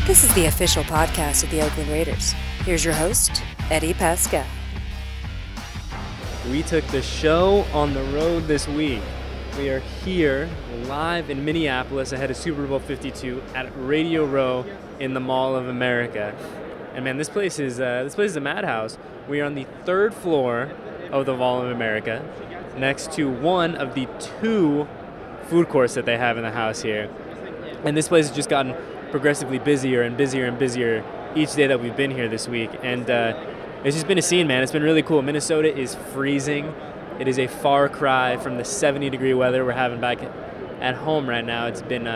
This is the official podcast of the Oakland Raiders. Here's your host, Eddie Pascal. We took the show on the road this week. We are here live in Minneapolis ahead of Super Bowl 52 at Radio Row in the Mall of America. And man, this place is a madhouse. We are on the third floor of the Mall of America, next to one of the two food courts that they have in the house here. And this place has just gotten progressively busier and busier and busier each day that we've been here this week. And it's just been a scene, man. It's been really cool. Minnesota is freezing. It is a far cry from the 70-degree weather we're having back at home right now. It's been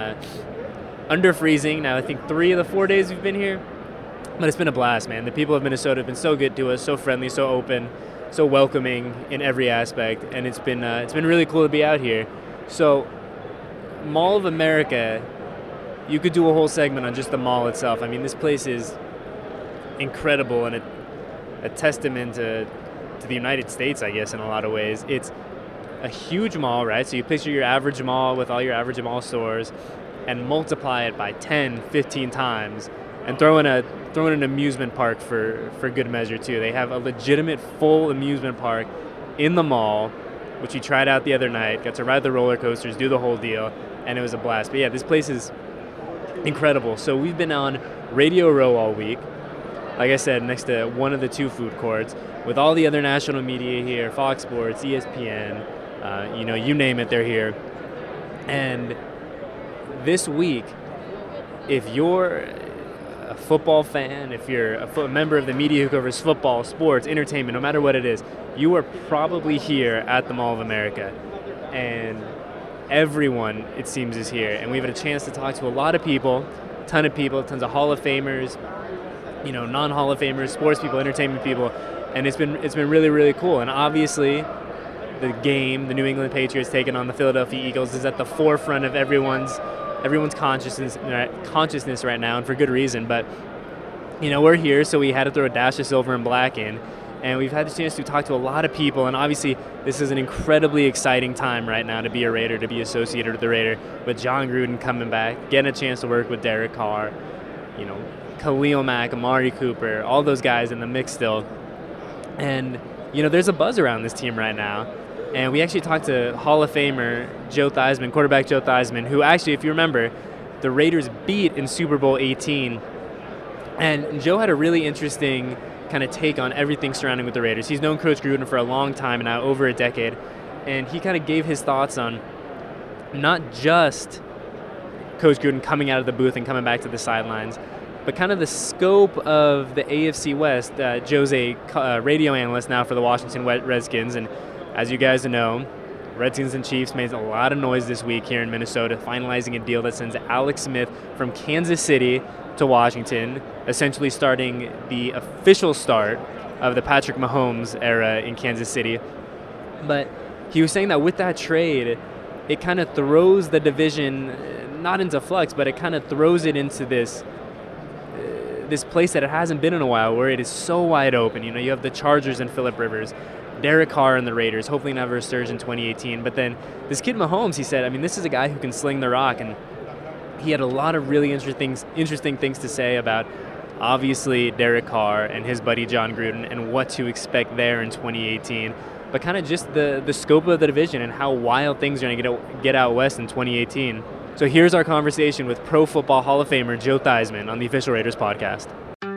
under freezing now, I think 3 of the 4 days we've been here. But it's been a blast, man. The people of Minnesota have been so good to us, so friendly, so open, so welcoming in every aspect. And it's been really cool to be out here. So, Mall of America, you could do a whole segment on just the mall itself. I mean, this place is incredible and a testament to the United States, I guess, in a lot of ways. It's a huge mall, right? So you picture your average mall with all your average mall stores and multiply it by 10, 15 times and throw in an amusement park for good measure, too. They have a legitimate full amusement park in the mall, which we tried out the other night, got to ride the roller coasters, do the whole deal, and it was a blast. But yeah, this place is incredible. So we've been on Radio Row all week, like I said, next to one of the two food courts, with all the other national media here, Fox Sports, ESPN, you name it, they're here. And this week, if you're a football fan, if you're a member of the media who covers football, sports, entertainment, no matter what it is, you are probably here at the Mall of America. And everyone, it seems, is here. And we've had a chance to talk to a lot of people, tons of Hall of Famers, non-Hall of Famers, sports people, entertainment people. And it's been really, really cool. And obviously, the New England Patriots taking on the Philadelphia Eagles, is at the forefront of everyone's consciousness right now, and for good reason. But we're here, so we had to throw a dash of silver and black in, and we've had the chance to talk to a lot of people. And obviously, this is an incredibly exciting time right now to be a Raider, to be associated with the Raider, with Jon Gruden coming back, getting a chance to work with Derek Carr, Khalil Mack, Amari Cooper, all those guys in the mix still. And there's a buzz around this team right now. And we actually talked to Hall of Famer quarterback Joe Theismann, who actually, if you remember, the Raiders beat in Super Bowl 18. And Joe had a really interesting kind of take on everything surrounding with the Raiders. He's known Coach Gruden for a long time now, over a decade. And he kind of gave his thoughts on not just Coach Gruden coming out of the booth and coming back to the sidelines, but kind of the scope of the AFC West. Joe's a radio analyst now for the Washington Redskins, and as you guys know, Redskins and Chiefs made a lot of noise this week here in Minnesota, finalizing a deal that sends Alex Smith from Kansas City to Washington, essentially starting the official start of the Patrick Mahomes era in Kansas City. But he was saying that with that trade, it kind of throws the division not into flux, but it kind of throws it into this place that it hasn't been in a while, where it is so wide open. You have the Chargers and Phillip Rivers, Derek Carr and the Raiders, hopefully never a surge in 2018. But then this kid Mahomes, he said, this is a guy who can sling the rock. And he had a lot of really interesting things to say about, obviously, Derek Carr and his buddy Jon Gruden and what to expect there in 2018. But kind of just the scope of the division and how wild things are going to get out west in 2018. So here's our conversation with Pro Football Hall of Famer Joe Theismann on the Official Raiders podcast.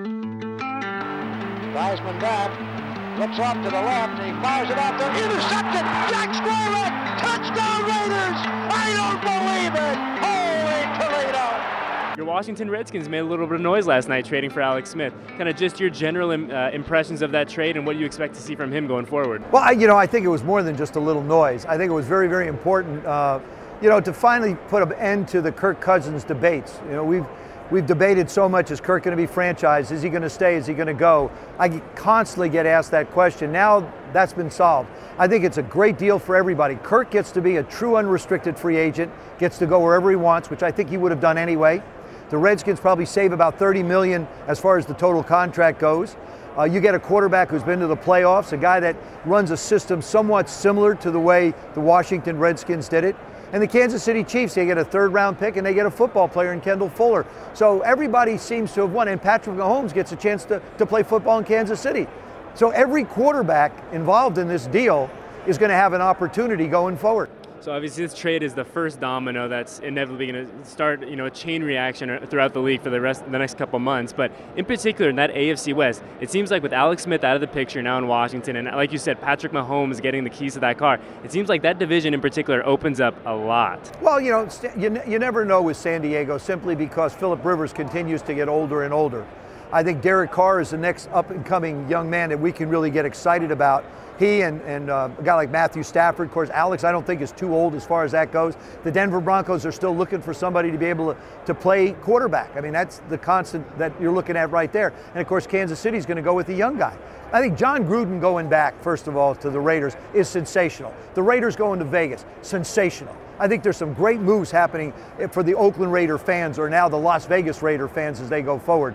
Theismann back, looks off to the left, and he fires it out there. Intercepted! Jack Squirrel! Touchdown Raiders! I don't believe it! Holy Toledo! Your Washington Redskins made a little bit of noise last night trading for Alex Smith. Kind of just your general impressions of that trade and what you expect to see from him going forward. Well, I think it was more than just a little noise. I think it was very, very important, to finally put an end to the Kirk Cousins debates. We've debated so much, is Kirk going to be franchised? Is he going to stay? Is he going to go? I constantly get asked that question. Now that's been solved. I think it's a great deal for everybody. Kirk gets to be a true unrestricted free agent, gets to go wherever he wants, which I think he would have done anyway. The Redskins probably save about $30 million as far as the total contract goes. You get a quarterback who's been to the playoffs, a guy that runs a system somewhat similar to the way the Washington Redskins did it. And the Kansas City Chiefs, they get a third-round pick and they get a football player in Kendall Fuller. So everybody seems to have won, and Patrick Mahomes gets a chance to play football in Kansas City. So every quarterback involved in this deal is going to have an opportunity going forward. So obviously this trade is the first domino that's inevitably going to start, a chain reaction throughout the league for the next couple months. But in particular in that AFC West, it seems like with Alex Smith out of the picture now in Washington, and like you said, Patrick Mahomes getting the keys to that car, it seems like that division in particular opens up a lot. Well, you never know with San Diego simply because Phillip Rivers continues to get older and older. I think Derek Carr is the next up-and-coming young man that we can really get excited about. He and a guy like Matthew Stafford, of course, Alex I don't think is too old as far as that goes. The Denver Broncos are still looking for somebody to be able to play quarterback. I mean, that's the constant that you're looking at right there. And of course, Kansas City's going to go with the young guy. I think John Gruden going back, first of all, to the Raiders is sensational. The Raiders going to Vegas, sensational. I think there's some great moves happening for the Oakland Raider fans, or now the Las Vegas Raider fans as they go forward.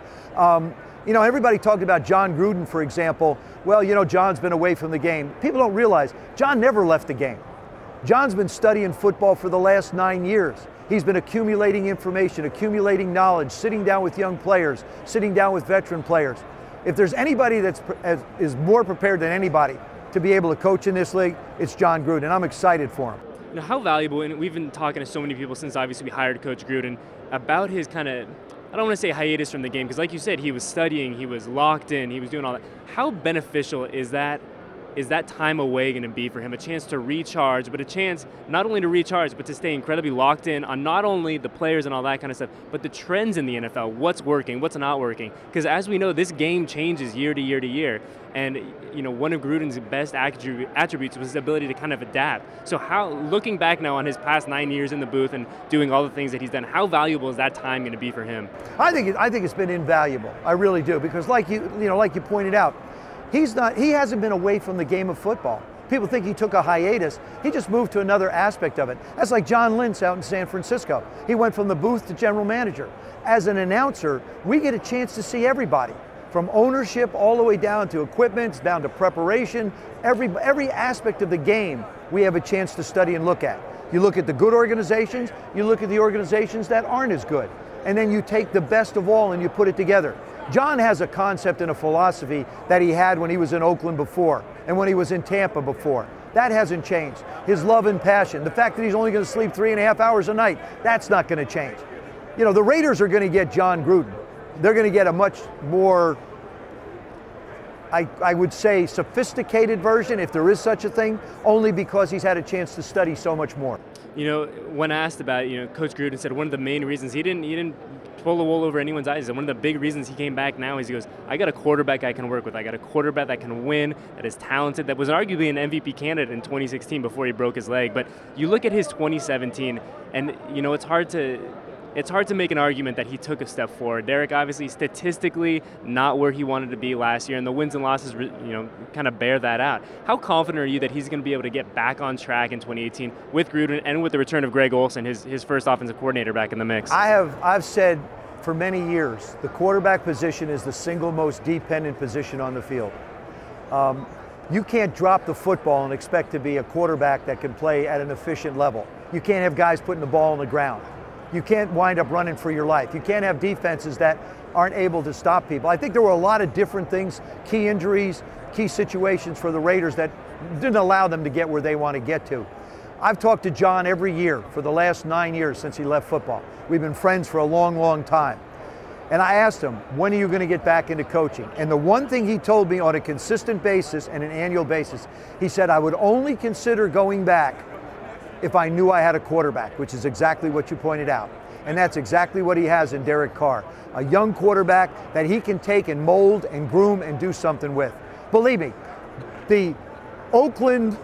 Everybody talked about John Gruden, for example. Well, John's been away from the game. People don't realize John never left the game. John's been studying football for the last 9 years. He's been accumulating information, accumulating knowledge, sitting down with young players, sitting down with veteran players. If there's anybody that is more prepared than anybody to be able to coach in this league, it's John Gruden, and I'm excited for him. Now, how valuable, and we've been talking to so many people since obviously we hired Coach Gruden, about his kind of, I don't want to say hiatus from the game, because like you said, he was studying, he was locked in, he was doing all that. How beneficial is that time away going to be for him? A chance to recharge, but a chance not only to recharge, but to stay incredibly locked in on not only the players and all that kind of stuff, but the trends in the NFL, what's working, what's not working. Because as we know, this game changes year to year to year. And one of Gruden's best attributes was his ability to kind of adapt. So looking back now on his past 9 years in the booth and doing all the things that he's done, how valuable is that time going to be for him? I think it's been invaluable. I really do, because like you pointed out, he hasn't been away from the game of football. People think he took a hiatus. He just moved to another aspect of it. That's like John Lynch out in San Francisco. He went from the booth to general manager. As an announcer, we get a chance to see everybody, from ownership all the way down to equipment, down to preparation. Every aspect of the game we have a chance to study and look at. You look at the good organizations, you look at the organizations that aren't as good, and then you take the best of all and you put it together. John has a concept and a philosophy that he had when he was in Oakland before and when he was in Tampa before. That hasn't changed. His love and passion, the fact that he's only going to sleep 3.5 hours a night, that's not going to change. The Raiders are going to get John Gruden. They're going to get a much more, I would say, sophisticated version, if there is such a thing, only because he's had a chance to study so much more. When asked about it, Coach Gruden said one of the main reasons he didn't pull the wool over anyone's eyes. And one of the big reasons he came back now is he goes, I got a quarterback I can work with. I got a quarterback that can win, that is talented, that was arguably an MVP candidate in 2016 before he broke his leg. But you look at his 2017, and it's hard to make an argument that he took a step forward. Derek, obviously, statistically, not where he wanted to be last year, and the wins and losses, kind of bear that out. How confident are you that he's going to be able to get back on track in 2018 with Gruden and with the return of Greg Olsen, his first offensive coordinator, back in the mix? I've said for many years, the quarterback position is the single most dependent position on the field. You can't drop the football and expect to be a quarterback that can play at an efficient level. You can't have guys putting the ball on the ground. You can't wind up running for your life. You can't have defenses that aren't able to stop people. I think there were a lot of different things, key injuries, key situations for the Raiders that didn't allow them to get where they want to get to. I've talked to John every year for the last 9 years since he left football. We've been friends for a long, long time. And I asked him, when are you going to get back into coaching? And the one thing he told me on a consistent basis and an annual basis, he said, I would only consider going back if I knew I had a quarterback, which is exactly what you pointed out. And that's exactly what he has in Derek Carr, a young quarterback that he can take and mold and groom and do something with. Believe me, the Oakland,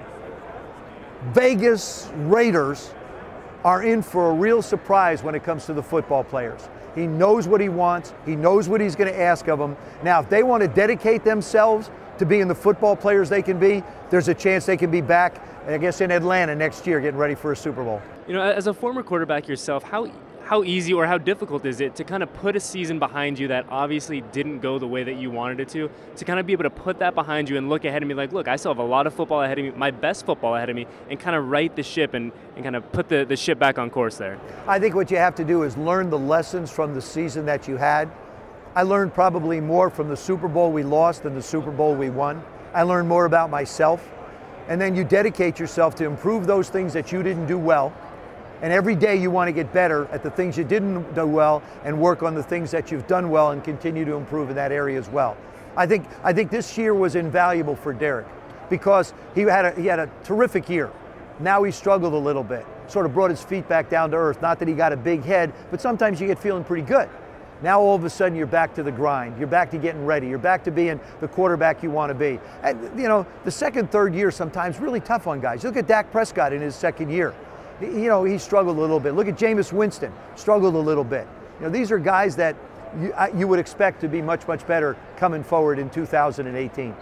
Vegas Raiders are in for a real surprise when it comes to the football players. He knows what he wants. He knows what he's going to ask of them. Now, if they want to dedicate themselves to being the football players they can be, there's a chance they can be back, I guess, in Atlanta next year getting ready for a Super Bowl. As a former quarterback yourself, how how easy or how difficult is it to kind of put a season behind you that obviously didn't go the way that you wanted it to kind of be able to put that behind you and look ahead and be like, look, I still have a lot of football ahead of me, my best football ahead of me, and kind of right the ship and kind of put the ship back on course there? I think what you have to do is learn the lessons from the season that you had. I learned probably more from the Super Bowl we lost than the Super Bowl we won. I learned more about myself. And then you dedicate yourself to improve those things that you didn't do well. And every day you want to get better at the things you didn't do well and work on the things that you've done well and continue to improve in that area as well. I think this year was invaluable for Derek because he had a terrific year. Now he struggled a little bit, sort of brought his feet back down to earth. Not that he got a big head, but sometimes you get feeling pretty good. Now all of a sudden you're back to the grind. You're back to getting ready. You're back to being the quarterback you want to be. And the second, third year sometimes really tough on guys. Look at Dak Prescott in his second year. He struggled a little bit. Look at Jameis Winston, struggled a little bit. These are guys that you would expect to be much, much better coming forward in 2018.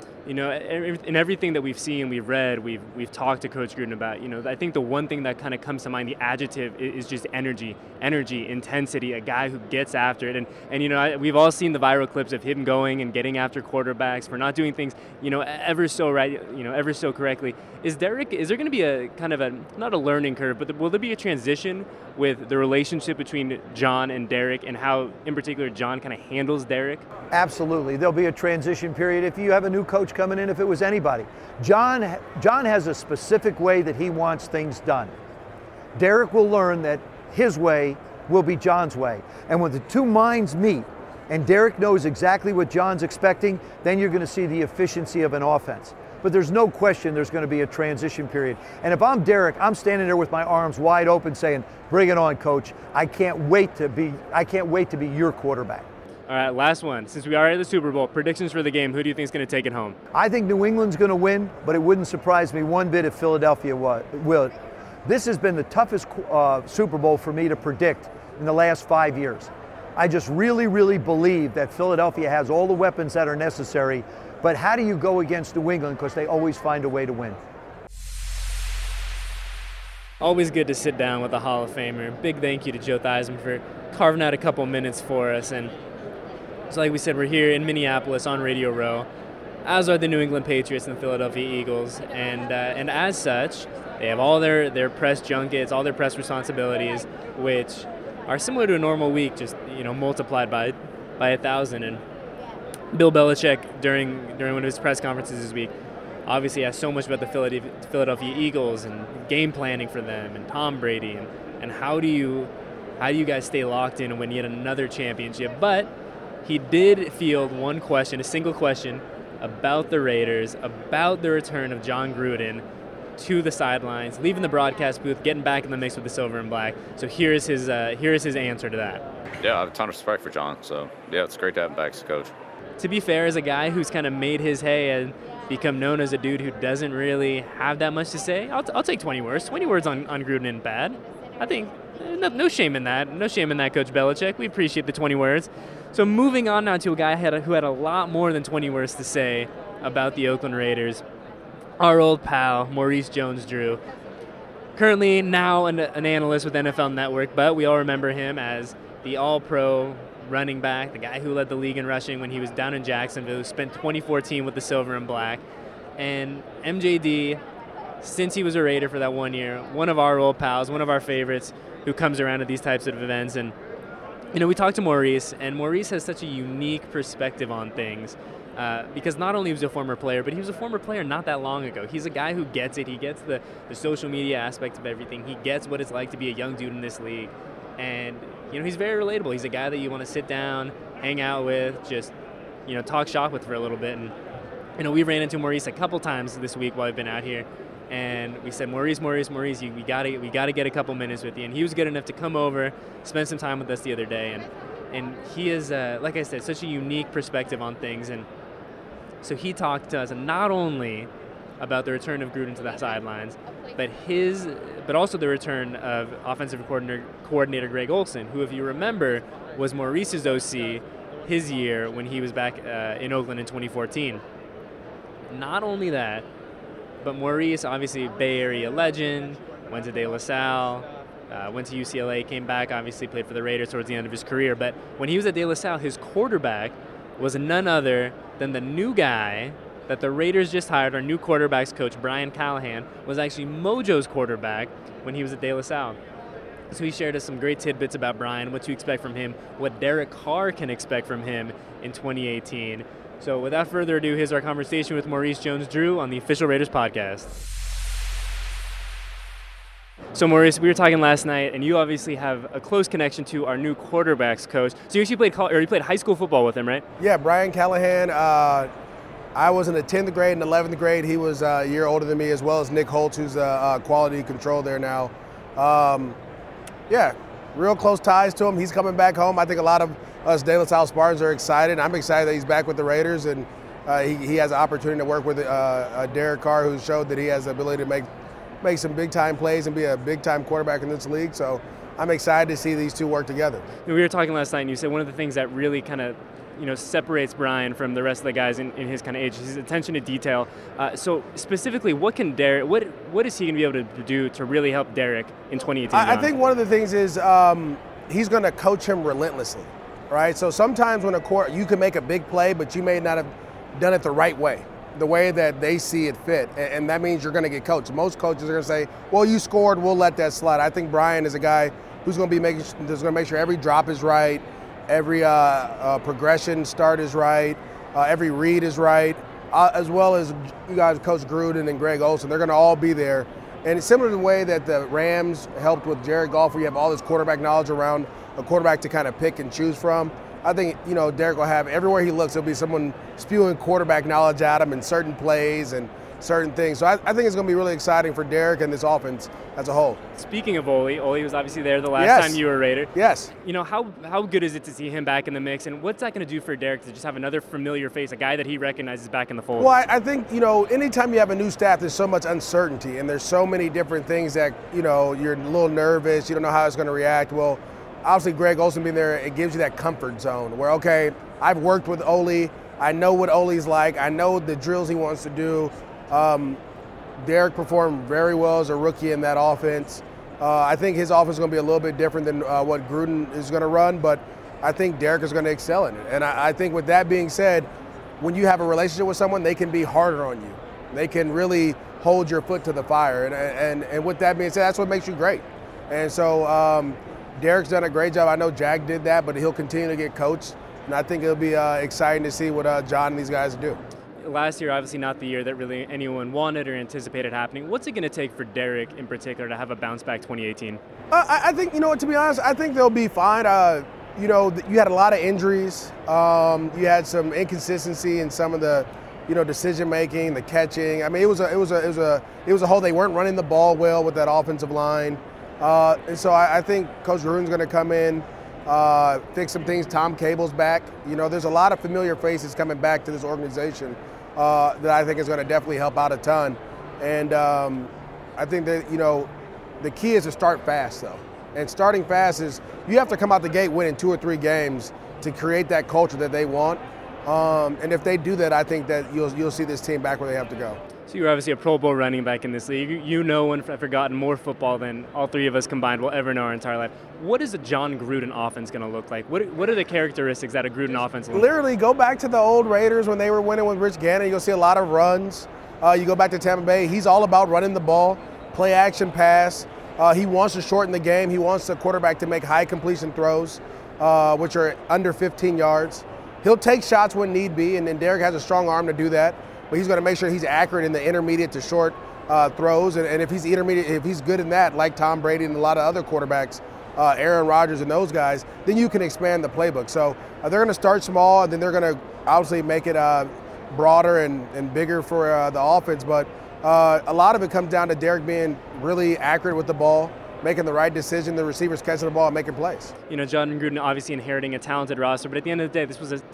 In everything that we've seen, we've read, we've talked to Coach Gruden about, I think the one thing that kind of comes to mind, the adjective, is just energy, intensity, a guy who gets after it. And we've all seen the viral clips of him going and getting after quarterbacks for not doing things, ever so right, ever so correctly. Is there going to be a kind of not a learning curve, but will there be a transition with the relationship between John and Derek and how, in particular, John kind of handles Derek? Absolutely. There'll be a transition period if you have a new coach coming in, if it was anybody. John has a specific way that he wants things done. Derek will learn that his way will be John's way. And when the two minds meet and Derek knows exactly what John's expecting, then you're going to see the efficiency of an offense. But there's no question there's going to be a transition period. And if I'm Derek, I'm standing there with my arms wide open saying, bring it on, coach. I can't wait to be your quarterback. All right, last one. Since we are at the Super Bowl, predictions for the game, who do you think is going to take it home? I think New England's going to win, but it wouldn't surprise me one bit if Philadelphia will. This has been the toughest Super Bowl for me to predict in the last 5 years. I just really, really believe that Philadelphia has all the weapons that are necessary, but how do you go against New England? Because they always find a way to win. Always good to sit down with a Hall of Famer. Big thank you to Joe Theismann for carving out a couple minutes for us. And so like we said, we're here in Minneapolis on Radio Row, as are the New England Patriots and the Philadelphia Eagles. And as such, they have all their press junkets, all their press responsibilities, which are similar to a normal week, just multiplied by 1,000. And Bill Belichick, during one of his press conferences this week, obviously has so much about the Philadelphia Eagles and game planning for them and Tom Brady and how do you guys stay locked in and win yet another championship. But he did field one question, a single question, about the Raiders, about the return of John Gruden to the sidelines, leaving the broadcast booth, getting back in the mix with the silver and black. So here is his answer to that. Yeah, I have a ton of respect for John. So yeah, it's great to have him back as a coach. To be fair, as a guy who's kind of made his hay and become known as a dude who doesn't really have that much to say, I'll take 20 words. 20 words on Gruden isn't bad. I think no shame in that. No shame in that, Coach Belichick. We appreciate the 20 words. So moving on now to a guy who had a lot more than 20 words to say about the Oakland Raiders, our old pal, Maurice Jones-Drew. Currently now an analyst with NFL Network, but we all remember him as the all-pro running back, the guy who led the league in rushing when he was down in Jacksonville, who spent 2014 with the silver and black. And MJD, since he was a Raider for that 1 year, one of our old pals, one of our favorites who comes around at these types of events. And, we talked to Maurice, and Maurice has such a unique perspective on things because not only was he a former player, but he was a former player not that long ago. He's a guy who gets it. He gets the social media aspect of everything. He gets what it's like to be a young dude in this league. And, he's very relatable. He's a guy that you want to sit down, hang out with, just, talk shop with for a little bit. And, we ran into Maurice a couple times this week while I've been out here. And we said, Maurice, we gotta get a couple minutes with you. And he was good enough to come over, spend some time with us the other day. And he is, like I said, such a unique perspective on things. And so he talked to us not only about the return of Gruden to the sidelines, but also the return of offensive coordinator Greg Olsen, who, if you remember, was Maurice's OC his year when he was back in Oakland in 2014. Not only that, but Maurice, obviously Bay Area legend, went to De La Salle, went to UCLA, came back, obviously played for the Raiders towards the end of his career. But when he was at De La Salle, his quarterback was none other than the new guy that the Raiders just hired. Our new quarterbacks coach, Brian Callahan, was actually Mojo's quarterback when he was at De La Salle. So he shared us some great tidbits about Brian, what to expect from him, what Derek Carr can expect from him in 2018. So without further ado, here's our conversation with Maurice Jones-Drew on the Official Raiders podcast. So Maurice, we were talking last night, and you obviously have a close connection to our new quarterbacks coach. So you actually played high school football with him, right? Yeah, Brian Callahan. I was in the 10th grade and 11th grade. He was a year older than me, as well as Nick Holtz, who's quality control there now. Yeah, real close ties to him. He's coming back home. I think a lot of us De La Salle Spartans are excited. I'm excited that he's back with the Raiders, and he has an opportunity to work with Derek Carr, who showed that he has the ability to make some big-time plays and be a big-time quarterback in this league. So I'm excited to see these two work together. We were talking last night, and you said one of the things that really kind of separates Brian from the rest of the guys in his kind of age, his attention to detail. So specifically, what is he going to be able to do to really help Derek in 2018? I think one of the things is he's going to coach him relentlessly, right? So sometimes when you can make a big play, but you may not have done it the right way, the way that they see it fit, and that means you're going to get coached. Most coaches are going to say, well, you scored, we'll let that slide. I think Brian is a guy who's going to make sure every drop is right, every progression start is right, every read is right, as well as you guys, Coach Gruden and Greg Olson. They're going to all be there. And it's similar to the way that the Rams helped with Jared Goff, where you have all this quarterback knowledge around a quarterback to kind of pick and choose from. I think, Derek will have, everywhere he looks, there'll be someone spewing quarterback knowledge at him in certain plays and certain things. So I think it's going to be really exciting for Derek and this offense as a whole. Speaking of Ole was obviously there the last time you were a Raider. Yes. How good is it to see him back in the mix, and what's that going to do for Derek to just have another familiar face, a guy that he recognizes back in the fold? Well, I think, anytime you have a new staff, there's so much uncertainty, and there's so many different things that, you're a little nervous, you don't know how it's going to react. Well, obviously Greg Olson being there, it gives you that comfort zone where, okay, I've worked with Ole, I know what Ole's like, I know the drills he wants to do. Derek performed very well as a rookie in that offense. I think his offense is going to be a little bit different than what Gruden is going to run, but I think Derek is going to excel in it. And I think with that being said, when you have a relationship with someone, they can be harder on you. They can really hold your foot to the fire. And with that being said, that's what makes you great. And so Derek's done a great job. I know Jack did that, but he'll continue to get coached. And I think it'll be exciting to see what John and these guys do. Last year, obviously not the year that really anyone wanted or anticipated happening. What's it going to take for Derek in particular to have a bounce back 2018? I think, to be honest, I think they'll be fine. You had a lot of injuries. You had some inconsistency in some of the, decision making, the catching. I mean, it was a whole. They weren't running the ball well with that offensive line, and so I think Coach Gruden's going to come in, fix some things. Tom Cable's back. There's a lot of familiar faces coming back to this organization that I think is going to definitely help out a ton. And I think that, the key is to start fast, though. And starting fast is you have to come out the gate winning 2 or 3 games to create that culture that they want. And if they do that, I think that you'll see this team back where they have to go. So you're obviously a Pro Bowl running back in this league. You know and have forgotten more football than all 3 of us combined will ever know our entire life. What is a John Gruden offense going to look like? What are the characteristics that a Gruden offense looks like? Literally, go back to the old Raiders when they were winning with Rich Gannon. You'll see a lot of runs. You go back to Tampa Bay. He's all about running the ball, play action pass. He wants to shorten the game. He wants the quarterback to make high completion throws, which are under 15 yards. He'll take shots when need be, and then Derek has a strong arm to do that. But he's going to make sure he's accurate in the intermediate to short throws. And if he's if he's good in that, like Tom Brady and a lot of other quarterbacks, Aaron Rodgers and those guys, then you can expand the playbook. So they're going to start small, and then they're going to obviously make it broader and bigger for the offense. But a lot of it comes down to Derek being really accurate with the ball, making the right decision, the receivers catching the ball and making plays. John Gruden obviously inheriting a talented roster, but at the end of the day, this was a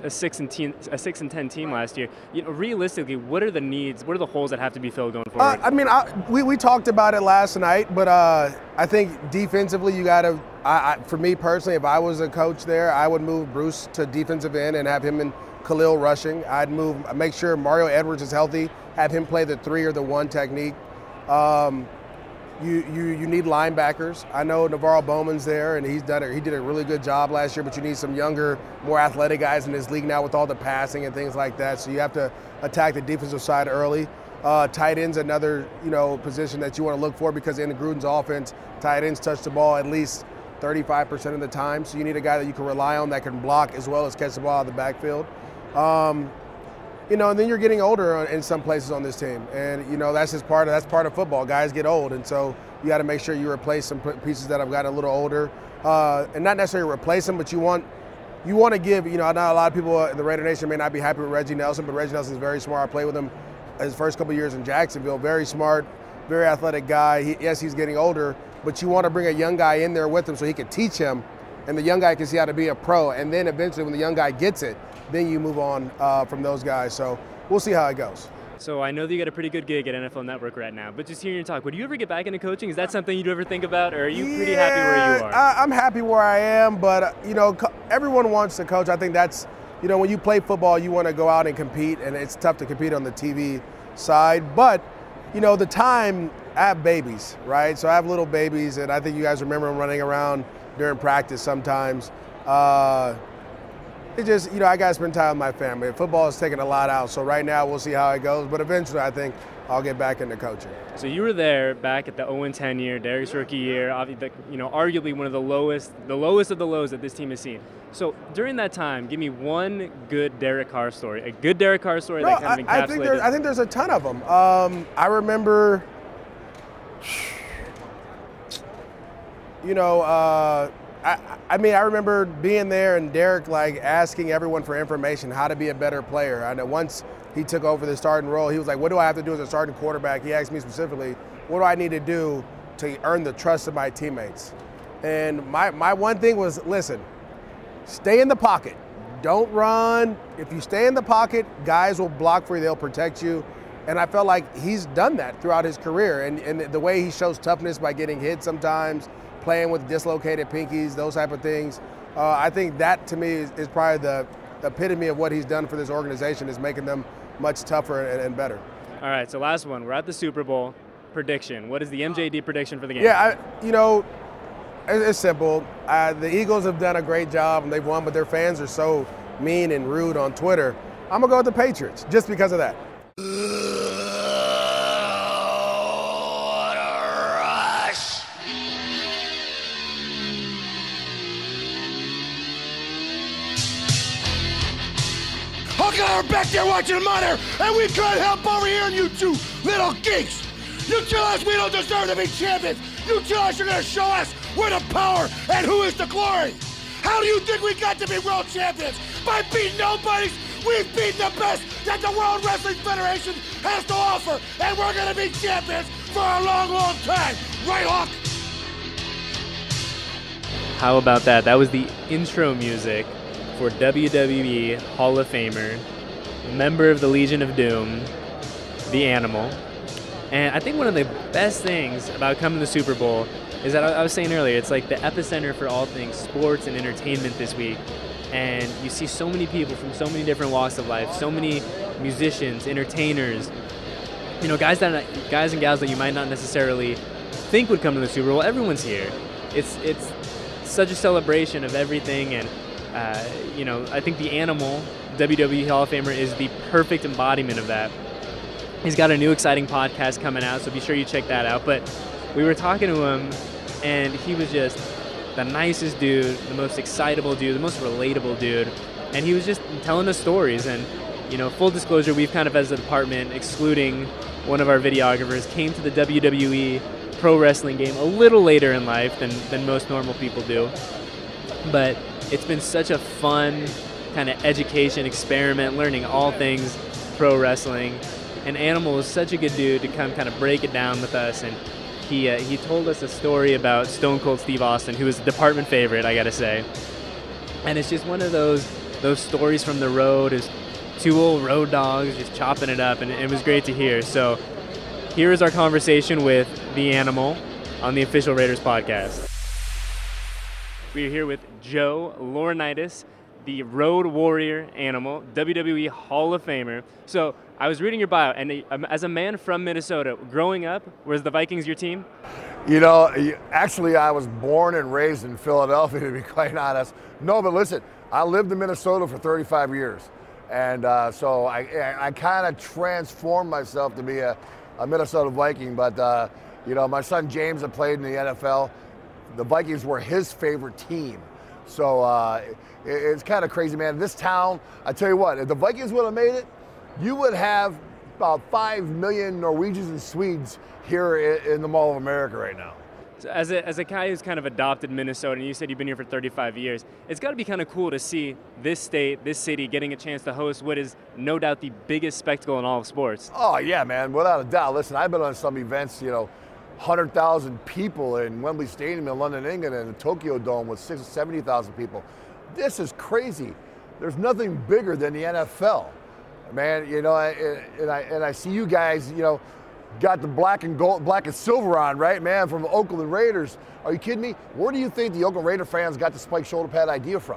6-10 team last year. Realistically, what are the needs? What are the holes that have to be filled going forward? We talked about it last night, but I think defensively, you got to. For me personally, if I was a coach there, I would move Bruce to defensive end and have him and Khalil rushing. I'd make sure Mario Edwards is healthy, have him play the 3 or the 1 technique. You need linebackers. I know Navarro Bowman's there, and he did a really good job last year, but you need some younger, more athletic guys in this league now with all the passing and things like that. So you have to attack the defensive side early. Tight end's another, position that you want to look for, because in Gruden's offense, tight ends touch the ball at least 35% of the time. So you need a guy that you can rely on that can block as well as catch the ball out of the backfield. And then you're getting older in some places on this team, and that's part of football. Guys get old, and so you got to make sure you replace some pieces that have gotten a little older, and not necessarily replace them, but you want to give. I know a lot of people in the Raider Nation may not be happy with Reggie Nelson, but Reggie Nelson is very smart. I played with him his first couple of years in Jacksonville. Very smart, very athletic guy. Yes, he's getting older, but you want to bring a young guy in there with him so he can teach him, and the young guy can see how to be a pro, and then eventually when the young guy gets it, then you move on from those guys. So we'll see how it goes. So I know that you got a pretty good gig at NFL Network right now, but just hearing you talk, would you ever get back into coaching? Is that something you'd ever think about, or are you pretty happy where you are? I'm happy where I am, but everyone wants to coach. I think that's, when you play football, you want to go out and compete, and it's tough to compete on the TV side. But the time, I have babies, right? So I have little babies, and I think you guys remember them running around during practice sometimes. It just, I got to spend time with my family. Football is taking a lot out, so right now we'll see how it goes. But eventually I think I'll get back into coaching. So you were there back at the 0-10 year, Derek's rookie year, arguably one of the lowest of the lows that this team has seen. So during that time, give me one good Derek Carr story, a good Derek Carr story that kind of encapsulated. I think there's a ton of them. I remember, I remember being there and Derek asking everyone for information, how to be a better player. I know once he took over the starting role, he was like, what do I have to do as a starting quarterback? He asked me specifically, what do I need to do to earn the trust of my teammates? And my one thing was, listen, stay in the pocket. Don't run. If you stay in the pocket, guys will block for you, they'll protect you. And I felt like he's done that throughout his career. And the way he shows toughness by getting hit sometimes, playing with dislocated pinkies, those type of things. I think that, to me, is probably the epitome of what he's done for this organization, is making them much tougher and better. All right, so last one. We're at the Super Bowl. Prediction. What is the MJD prediction for the game? Yeah, it's simple. The Eagles have done a great job, and they've won, but their fans are so mean and rude on Twitter. I'm going to go with the Patriots, just because of that. We're back there watching the monitor, and we couldn't help overhearing you two little geeks. You tell us we don't deserve to be champions. You tell us you're going to show us where the power and who is the glory. How do you think we got to be world champions? By beating nobodies. We've beaten the best that the World Wrestling Federation has to offer, and we're going to be champions for a long, long time. Right, Hawk? How about that? That was the intro music for WWE Hall of Famer, member of the Legion of Doom, The Animal. And I think one of the best things about coming to the Super Bowl is that I was saying earlier, it's like the epicenter for all things sports and entertainment this week. And you see so many people from so many different walks of life, so many musicians, entertainers, guys and gals that you might not necessarily think would come to the Super Bowl. Everyone's here. It's such a celebration of everything, and I think The Animal, WWE Hall of Famer, is the perfect embodiment of that. He's got a new exciting podcast coming out, so be sure you check that out. But we were talking to him, and he was just the nicest dude, the most excitable dude, the most relatable dude. And he was just telling us stories. And, full disclosure, we've kind of, as a department, excluding one of our videographers, came to the WWE pro wrestling game a little later in life than most normal people do. But it's been such a fun kind of education experiment, learning all things pro wrestling. And Animal is such a good dude to come kind of break it down with us. And he told us a story about Stone Cold Steve Austin, who was a department favorite, I got to say. And it's just one of those stories from the road, as two old road dogs just chopping it up. And it was great to hear. So here is our conversation with The Animal on the Official Raiders podcast. We are here with Joe Laurinaitis, the Road Warrior Animal, WWE Hall of Famer. So I was reading your bio, and as a man from Minnesota, growing up, was the Vikings your team? You know, actually, I was born and raised in Philadelphia, to be quite honest. No, but listen, I lived in Minnesota for 35 years. And so I kind of transformed myself to be a Minnesota Viking. But, you know, my son James had played in the NFL. The Vikings were his favorite team. So it's kind of crazy, man. This town, I tell you what, if the Vikings would have made it, you would have about 5 million Norwegians and Swedes here in the Mall of America right now. So as a guy who's kind of adopted Minnesota, and you said you've been here for 35 years, it's got to be kind of cool to see this state, this city, getting a chance to host what is no doubt the biggest spectacle in all of sports. Oh, yeah, man, without a doubt. Listen, I've been on some events, you know, 100,000 people in Wembley Stadium in London, England, and the Tokyo Dome with 60,000 or 70,000 people. This is crazy. There's nothing bigger than the NFL. Man, you know, and I see you guys, you know, got the black and silver on, right, man, from the Oakland Raiders. Are you kidding me? Where do you think the Oakland Raider fans got the spiked shoulder pad idea from?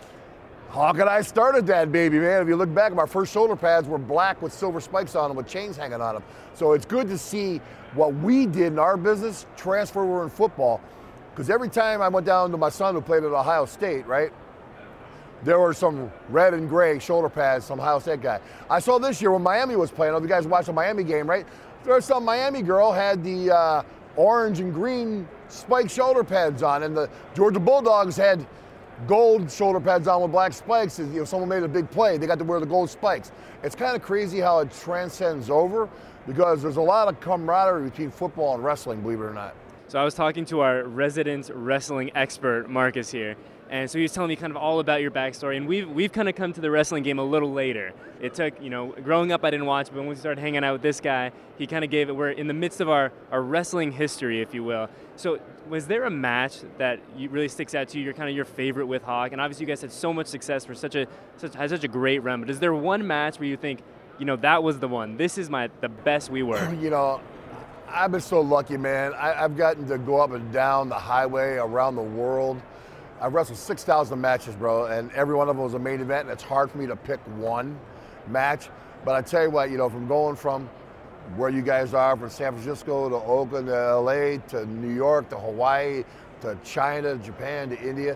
Hawk and I started that baby, man. If you look back, our first shoulder pads were black with silver spikes on them with chains hanging on them. So it's good to see what we did in our business transfer over in football. Because every time I went down to my son who played at Ohio State, right, there were some red and gray shoulder pads, some Ohio State guy. I saw this year when Miami was playing, if you guys watched the Miami game, right? There was some Miami girl had the orange and green spiked shoulder pads on, and the Georgia Bulldogs had gold shoulder pads on with black spikes. You know, someone made a big play, they got to wear the gold spikes. It's kind of crazy how it transcends over, because there's a lot of camaraderie between football and wrestling, believe it or not. So I was talking to our resident wrestling expert, Marcus, here. And so he was telling me kind of all about your backstory, and we've kind of come to the wrestling game a little later. It took, you know, growing up I didn't watch, but when we started hanging out with this guy, he kind of gave it, we're in the midst of our wrestling history, if you will. So was there a match that really sticks out to you, your favorite with Hawk? And obviously you guys had so much success for such a great run, but is there one match where you think, you know, that was the one, this is the best we were? You know, I've been so lucky, man. I've gotten to go up and down the highway around the world. I've wrestled 6,000 matches, bro, and every one of them was a main event, and it's hard for me to pick one match. But I tell you what, you know, from going from where you guys are, from San Francisco to Oakland to LA to New York to Hawaii to China, Japan to India,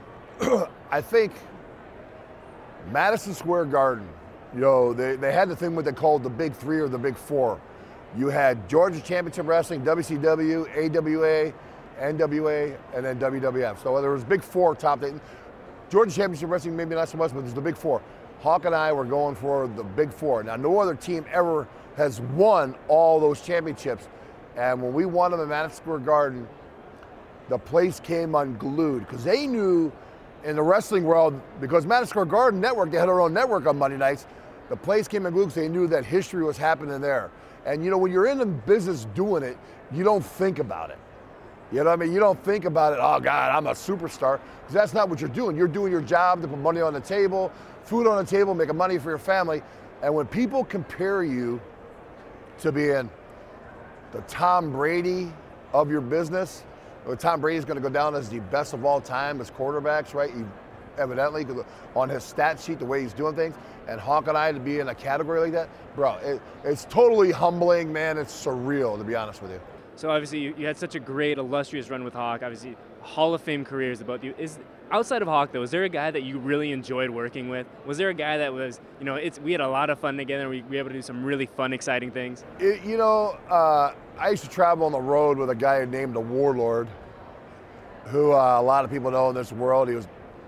I think Madison Square Garden, you know, they had the thing what they called the Big Three or the Big Four. You had Georgia Championship Wrestling, WCW, AWA, NWA, and then WWF. So there was Big Four top eight. Georgia Championship Wrestling, maybe not so much, but there's the Big Four. Hawk and I were going for the Big Four. Now, no other team ever has won all those championships. And when we won them at Madison Square Garden, the place came unglued, because they knew in the wrestling world, because Madison Square Garden Network, they had their own network on Monday nights, the place came unglued because they knew that history was happening there. And you know, when you're in the business doing it, you don't think about it. You know what I mean? You don't think about it, oh God, I'm a superstar, because that's not what you're doing. You're doing your job to put money on the table, food on the table, making money for your family. And when people compare you to being the Tom Brady of your business, or Tom Brady's gonna go down as the best of all time as quarterbacks, right? Evidently, on his stat sheet, the way he's doing things, and Hawk and I to be in a category like that, bro, it's totally humbling, man. It's surreal, to be honest with you. So obviously you had such a great, illustrious run with Hawk. Obviously, Hall of Fame careers about you. Outside of Hawk, though, was there a guy that you really enjoyed working with? Was there a guy that was, you know, we had a lot of fun together, and we were able to do some really fun, exciting things? You know, I used to travel on the road with a guy named the Warlord, who a lot of people know in this world. He was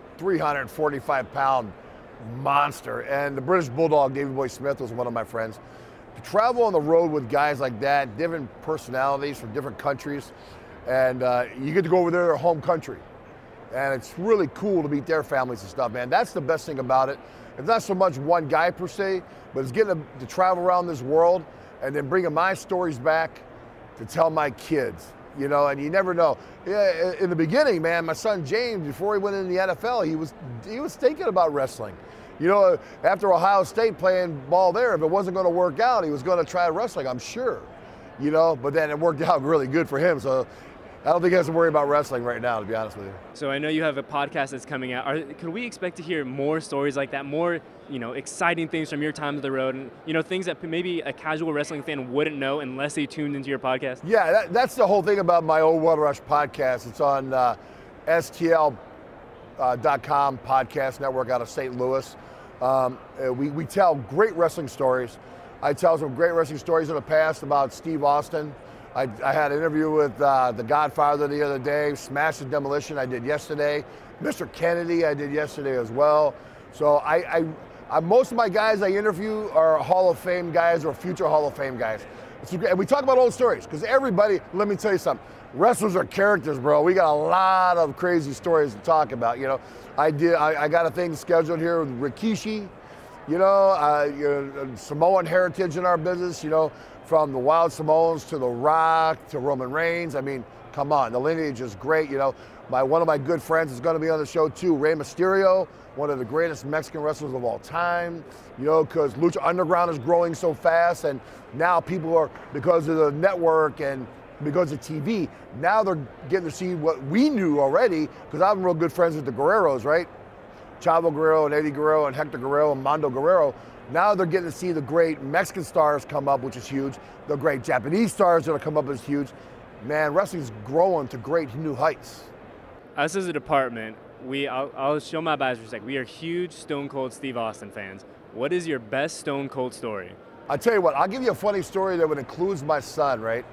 345-pound monster, and the British Bulldog, Davey Boy Smith, was one of my friends. To travel on the road with guys like that, different personalities from different countries, and you get to go over their home country. And it's really cool to meet their families and stuff, man. That's the best thing about it. It's not so much one guy per se, but it's getting to travel around this world and then bringing my stories back to tell my kids, you know, and you never know. Yeah, in the beginning, man, my son James, before he went into the NFL, he was thinking about wrestling. You know, after Ohio State playing ball there, if it wasn't going to work out, he was going to try wrestling, I'm sure. You know, but then it worked out really good for him. So I don't think he has to worry about wrestling right now, to be honest with you. So I know you have a podcast that's coming out. Could we expect to hear more stories like that, more exciting things from your time on the road, and things that maybe a casual wrestling fan wouldn't know unless they tuned into your podcast? Yeah, that's the whole thing about my Old World Rush podcast. It's on STL.com podcast network out of St. Louis. We tell great wrestling stories. I tell some great wrestling stories in the past about Steve Austin. I had an interview with The Godfather the other day, Smash and Demolition I did yesterday. Mr. Kennedy I did yesterday as well. So I most of my guys I interview are Hall of Fame guys or future Hall of Fame guys. And we talk about old stories, because everybody, let me tell you something, wrestlers are characters, bro. We got a lot of crazy stories to talk about. I got a thing scheduled here with Rikishi, Samoan heritage in our business, from the Wild Samoans to The Rock to Roman Reigns. I mean, come on, the lineage is great. One of my good friends is going to be on the show too, Rey Mysterio, one of the greatest Mexican wrestlers of all time, because Lucha Underground is growing so fast, and now people are, because of the network and because of TV, now they're getting to see what we knew already, because I'm real good friends with the Guerreros, right? Chavo Guerrero and Eddie Guerrero and Hector Guerrero and Mando Guerrero. Now they're getting to see the great Mexican stars come up, which is huge. The great Japanese stars that are come up is huge. Man, wrestling's growing to great new heights. Us as a department, I'll show my bias for a sec. We are huge Stone Cold Steve Austin fans. What is your best Stone Cold story? I'll tell you what, I'll give you a funny story that would include my son, right?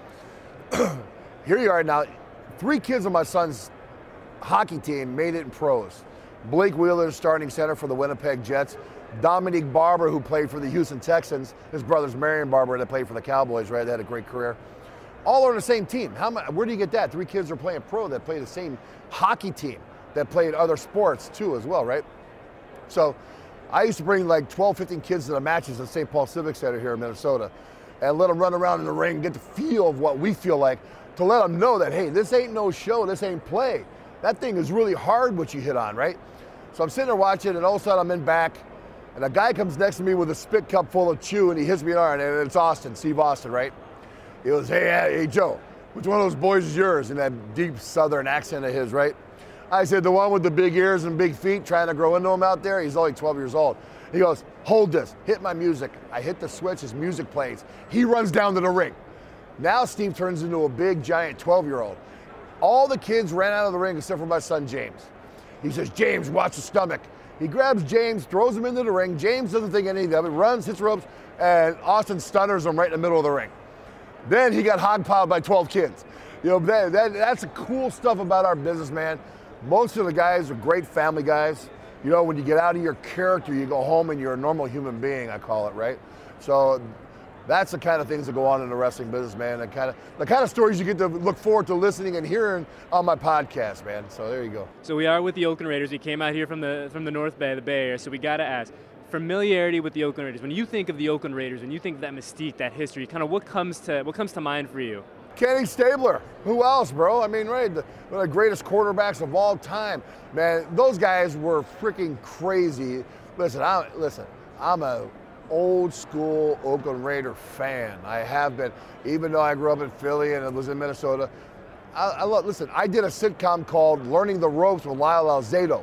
Here you are now, 3 kids on my son's hockey team made it in pros. Blake Wheeler, starting center for the Winnipeg Jets. Dominique Barber, who played for the Houston Texans. His brother's Marion Barber, that played for the Cowboys, right? They had a great career. All on the same team. Where do you get that? 3 kids are playing pro that play the same hockey team that played other sports too as well, right? So I used to bring like 12, 15 kids to the matches at St. Paul Civic Center here in Minnesota and let them run around in the ring and get the feel of what we feel like, to let them know that, hey, this ain't no show, this ain't play. That thing is really hard what you hit on, right? So I'm sitting there watching, and all of a sudden I'm in back, and a guy comes next to me with a spit cup full of chew, and he hits me in the arm, and it's Austin, Steve Austin, right? He goes, hey, Joe, which one of those boys is yours? In that deep southern accent of his, right? I said, the one with the big ears and big feet trying to grow into him out there. He's only 12 years old. He goes, hold this, hit my music. I hit the switch, his music plays. He runs down to the ring. Now Steve turns into a big, giant 12-year-old. All the kids ran out of the ring except for my son, James. He says, James, watch the stomach. He grabs James, throws him into the ring. James doesn't think anything of it, runs, hits ropes, and Austin stunners him right in the middle of the ring. Then he got hogpiled by 12 kids. That's the cool stuff about our business, man. Most of the guys are great family guys. When you get out of your character, you go home and you're a normal human being, I call it, right? So that's the kind of things that go on in the wrestling business, man. The kind of stories you get to look forward to listening and hearing on my podcast, man. So there you go. So we are with the Oakland Raiders. We came out here from the North Bay, the Bay Area. So we got to ask, familiarity with the Oakland Raiders. When you think of the Oakland Raiders, when you think of that mystique, that history, kind of what comes to mind for you? Kenny Stabler. Who else, bro? I mean, right, one of the greatest quarterbacks of all time. Man, those guys were freaking crazy. Listen, I'm a old school Oakland Raider fan. I have been, even though I grew up in Philly and I was in Minnesota. Listen, I did a sitcom called Learning the Ropes with Lyle Alzado.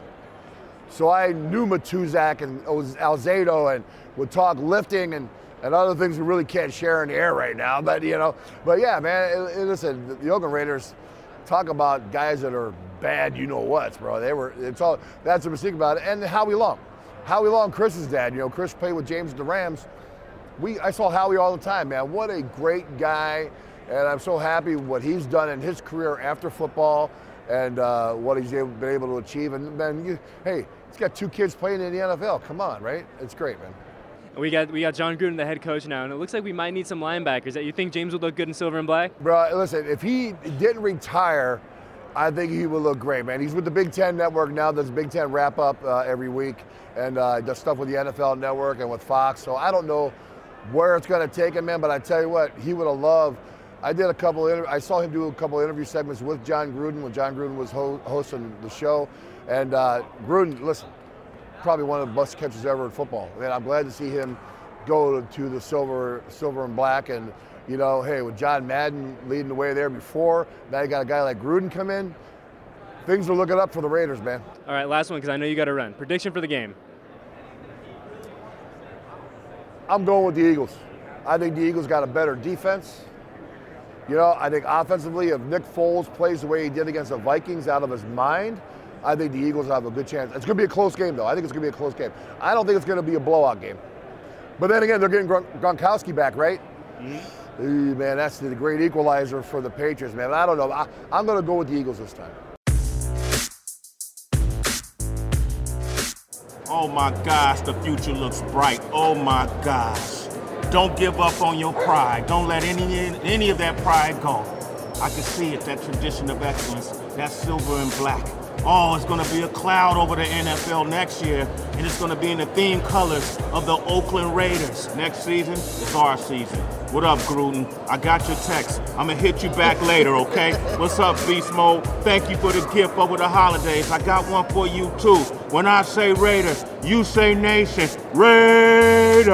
So I knew Matuzak and Alzado and would talk lifting and other things we really can't share in the air right now. But yeah, man, listen, the Oakland Raiders, talk about guys that are bad, you-know-whats, bro. That's the mystique about it. And Howie Long. Howie Long, Chris's dad. Chris played with James at the Rams. I saw Howie all the time, man. What a great guy. And I'm so happy what he's done in his career after football and what he's been able to achieve. And man, hey, he's got 2 kids playing in the NFL. Come on, right? It's great, man. We got John Gruden, the head coach now, and it looks like we might need some linebackers. That you think James would look good in silver and black? Bro, listen, if he didn't retire, I think he would look great, man. He's with the Big Ten Network now. Does Big Ten wrap-up every week, and does stuff with the NFL Network and with Fox. So I don't know where it's going to take him, man, but I tell you what, he would have loved. I saw him do a couple of interview segments with John Gruden when John Gruden was hosting the show. And Gruden, listen, probably one of the best catches ever in football. Man, I'm glad to see him go to the silver and black and You know, hey, with John Madden leading the way there before, now you got a guy like Gruden come in. Things are looking up for the Raiders, man. All right, last one because I know you got to run. Prediction for the game. I'm going with the Eagles. I think the Eagles got a better defense. You know, I think offensively, if Nick Foles plays the way he did against the Vikings out of his mind, I think the Eagles have a good chance. It's going to be a close game, though. I think it's going to be a close game. I don't think it's going to be a blowout game. But then again, they're getting Gronkowski back, right? Mm-hmm. Ooh, man, that's the great equalizer for the Patriots, man. I don't know. I'm going to go with the Eagles this time. Oh my gosh, the future looks bright. Oh my gosh. Don't give up on your pride. Don't let any of that pride go. I can see it, that tradition of excellence, that silver and black. Oh, it's going to be a cloud over the NFL next year, and it's going to be in the theme colors of the Oakland Raiders. Next season is our season. What up, Gruden? I got your text. I'm going to hit you back later, okay? What's up, Beast Mode? Thank you for the gift over the holidays. I got one for you, too. When I say Raiders, you say Nation. Raiders!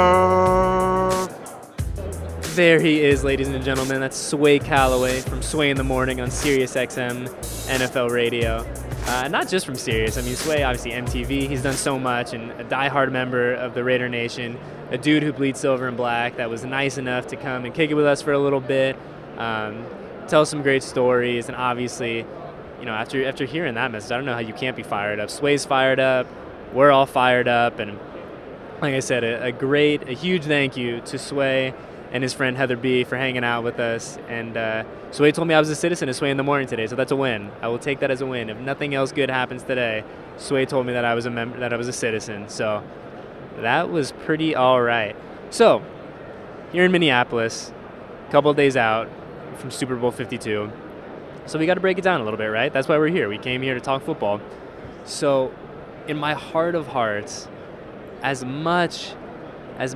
There he is, ladies and gentlemen. That's Sway Calloway from Sway in the Morning on SiriusXM NFL Radio. Not just from Sirius. I mean, Sway, obviously MTV. He's done so much, and a diehard member of the Raider Nation. A dude who bleeds silver and black that was nice enough to come and kick it with us for a little bit, tell some great stories, and obviously, you know, after hearing that message, I don't know how you can't be fired up. Sway's fired up. We're all fired up, and like I said, a huge thank you to Sway and his friend Heather B for hanging out with us. And Sway told me I was a citizen of Sway in the Morning today, so that's a win. I will take that as a win. If nothing else good happens today, Sway told me that I was a citizen. So that was pretty all right. So here in Minneapolis, a couple of days out from Super Bowl 52. So we got to break it down a little bit, right? That's why we're here. We came here to talk football. So in my heart of hearts, as much as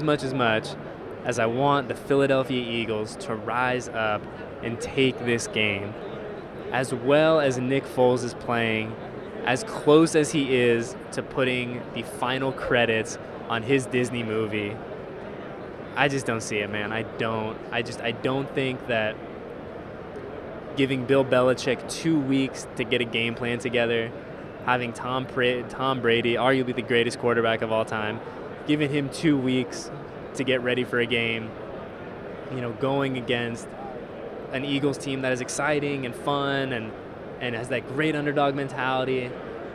I want the Philadelphia Eagles to rise up and take this game, as well as Nick Foles is playing, as close as he is to putting the final credits on his Disney movie, I just don't see it, man. I don't think that giving Bill Belichick 2 weeks to get a game plan together, having Tom Brady, arguably the greatest quarterback of all time, giving him 2 weeks to get ready for a game, you know, going against an Eagles team that is exciting and fun and has that great underdog mentality.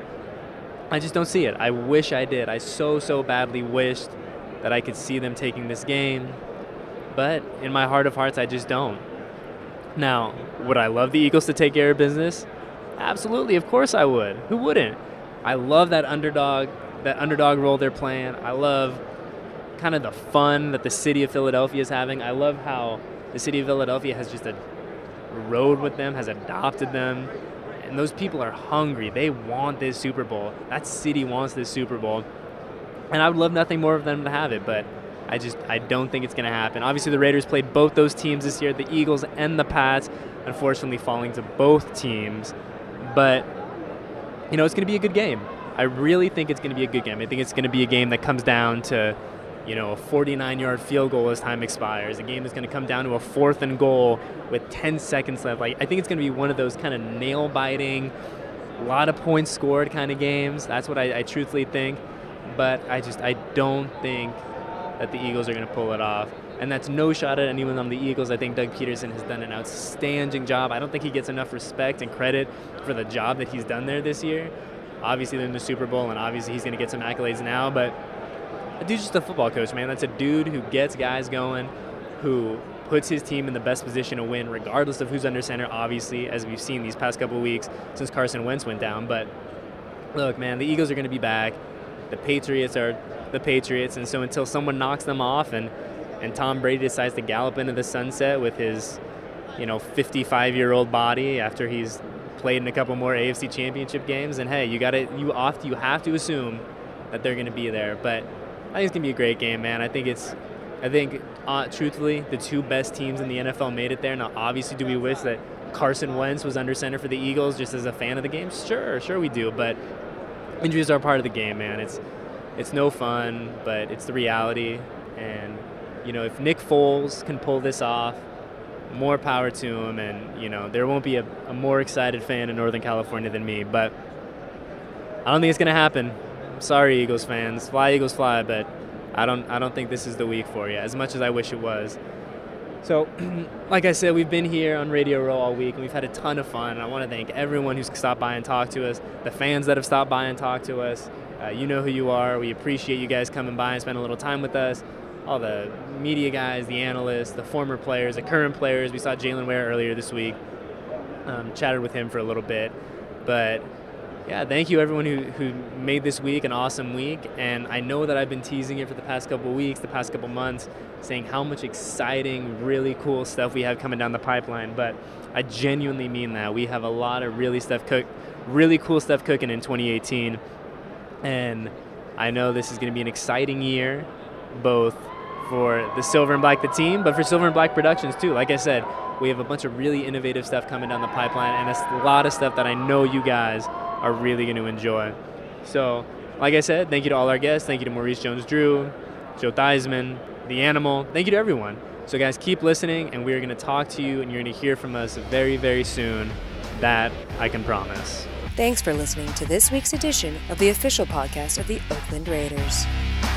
I just don't see it. I wish I did. I so badly wished that I could see them taking this game, but in my heart of hearts, I just don't. Now, would I love the Eagles to take care of business? Absolutely, of course I would. Who wouldn't? I love that underdog role they're playing. I love kind of the fun that the city of Philadelphia is having. I love how the city of Philadelphia has just rode with them, has adopted them, and those people are hungry. They want this Super Bowl. That city wants this Super Bowl, and I would love nothing more for them to have it, but I don't think it's going to happen. Obviously, the Raiders played both those teams this year, the Eagles and the Pats, unfortunately falling to both teams, but, you know, it's going to be a good game. I really think it's going to be a good game. I think it's going to be a game that comes down to, you know, a 49-yard field goal as time expires. A game that's going to come down to a 4th and goal with 10 seconds left. Like, I think it's going to be one of those kind of nail-biting, a lot of points scored kind of games. That's what I truthfully think. But I don't think that the Eagles are going to pull it off. And that's no shot at anyone on the Eagles. I think Doug Peterson has done an outstanding job. I don't think he gets enough respect and credit for the job that he's done there this year. Obviously, they're in the Super Bowl, and obviously he's going to get some accolades now, but that dude's just a football coach, man. That's a dude who gets guys going, who puts his team in the best position to win, regardless of who's under center, obviously, as we've seen these past couple of weeks since Carson Wentz went down. But look, man, the Eagles are going to be back. The Patriots are the Patriots, and so until someone knocks them off and Tom Brady decides to gallop into the sunset with his, you know, 55-year-old body after he's played in a couple more AFC Championship games, and hey, you have to assume that they're going to be there. But I think it's going to be a great game, man. I think truthfully, the two best teams in the NFL made it there. Now, obviously, do we wish that Carson Wentz was under center for the Eagles just as a fan of the game? Sure we do. But injuries are part of the game, man. It's no fun, but it's the reality. And if Nick Foles can pull this off, more power to him, and there won't be a more excited fan in Northern California than me. But I don't think it's gonna happen. I'm sorry, Eagles fans. Fly, Eagles, fly. But I don't think this is the week for you, as much as I wish it was. So, like I said, we've been here on Radio Row all week, and we've had a ton of fun. And I want to thank everyone who's stopped by and talked to us, the fans that have stopped by and talked to us. You know who you are. We appreciate you guys coming by and spending a little time with us. All the media guys, the analysts, the former players, the current players. We saw Jalen Ware earlier this week. Chatted with him for a little bit. But, yeah, thank you everyone who made this week an awesome week. And I know that I've been teasing it for the past couple weeks, the past couple months, saying how much exciting, really cool stuff we have coming down the pipeline. But I genuinely mean that. We have a lot of really cool stuff cooking in 2018. And I know this is going to be an exciting year, both for the Silver and Black, the team, but for Silver and Black Productions too. Like I said, we have a bunch of really innovative stuff coming down the pipeline, and it's a lot of stuff that I know you guys are really going to enjoy. So, like I said, thank you to all our guests. Thank you to Maurice Jones-Drew, Joe Theismann, The Animal. Thank you to everyone. So, guys, keep listening, and we're going to talk to you, and you're going to hear from us very, very soon. That I can promise. Thanks for listening to this week's edition of the official podcast of the Oakland Raiders.